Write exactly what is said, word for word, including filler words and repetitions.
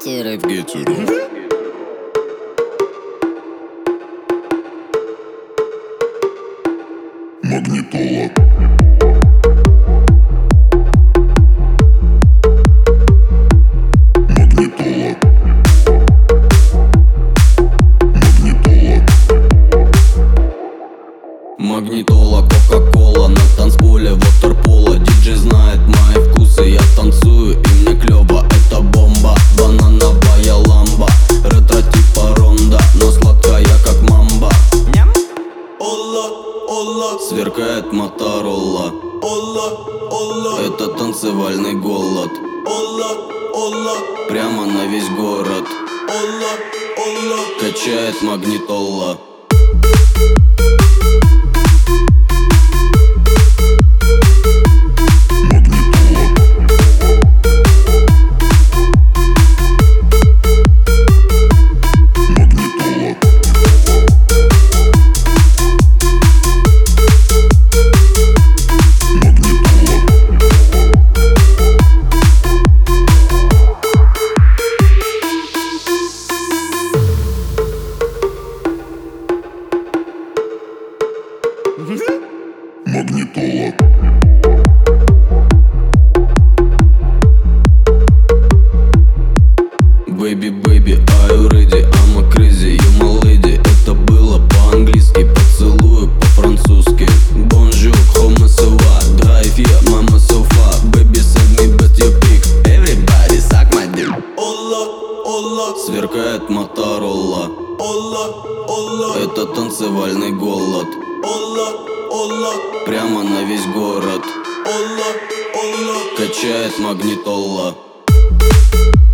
Гетеры. Гетеры. Магнитола. Магнитола. Магнитола. Магнитола, кока-кола на танцполе ватерпола. Диджей знает мои вкусы, я танцую и мне клёво. Это бомба, банановая ламба. Ретро типа ронда, но сладкая как мамба. Ола, ола, сверкает Моторола. Ола, ола, это танцевальный голод. Ола, ола, прямо на весь город. Ола, ола, качает магнитола. Магнитола. Baby, baby, are you ready? I'm a crazy, you my lady. Это было по-английски, поцелую по-французски. Bonjour, comment ça va? Drive here, mama so far. Baby, send me best your pic. Everybody suck my dick. Ола, ола, сверкает Моторола. Ола, ола, это танцевальный голод. Ола, ола, прямо на весь город. Ола, ола, качает магнитола.